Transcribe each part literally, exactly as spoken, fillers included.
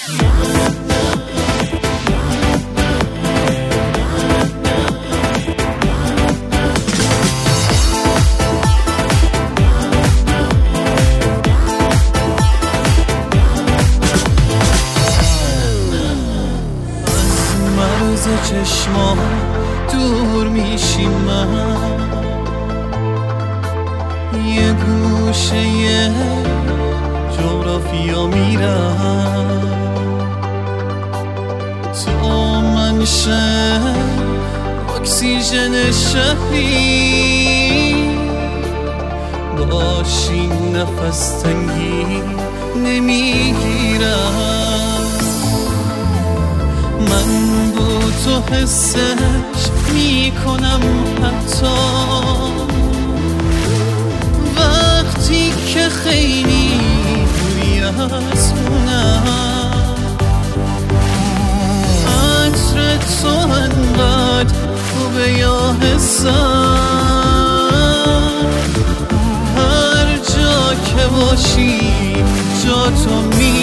از چشما دور میشیم، من یه گوشه جغرافیا میرم، تو منشه اکسیژن شهری، باشی نفس تنگی نمیگیرم، من با تو حسش میکنم حتی وقتی که خیلی دوری از خونم، عطر تو انقدر خوبه یا حسم، هر جا که باشی جا تو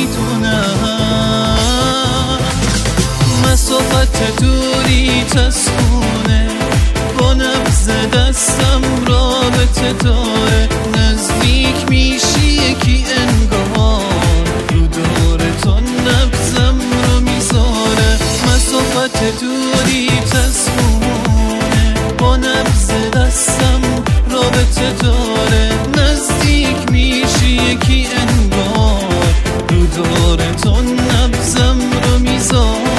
میدونم، مسافت دوری تسکونه با نبض دستم رابطه داره، نزدیک میشی یکی انگار رو دور تو نبضم رو میذاره، مسافت دوری تسکونه با نبض دستم رابطه داره، نزدیک میشی یکی انگار رو دور تو نبضم رو میذاره.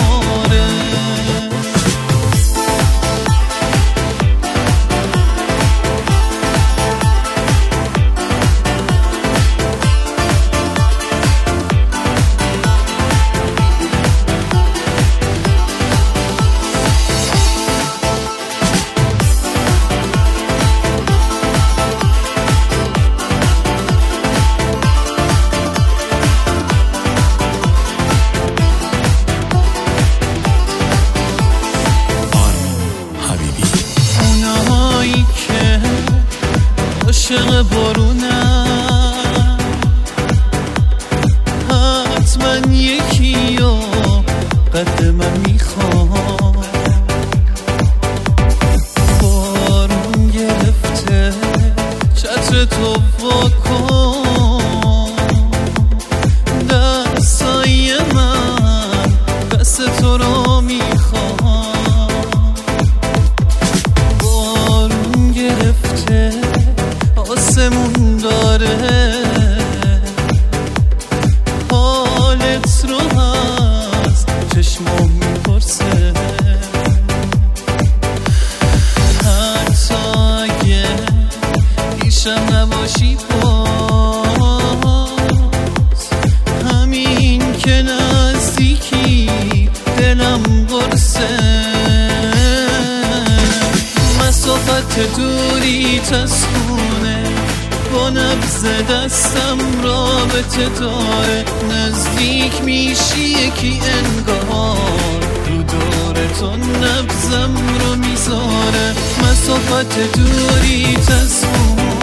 عاشق بارونم حتما یکی رو قد من میخوام، بارون گرفته چتر تو واکن، دستای من دست تو رو میخوام، بارون گرفته آسمون داره حالت رو از چشمام میپرسه، حتی اگه پیشم نباشی باز، همین که نزدیکی دلم قرصه، مسافت دوری تسکونه با نبض دستم رابطه داره، نزدیک میشی یکی انگار رو دور تو نبضم رو میذاره، مسافت دوری تسکونه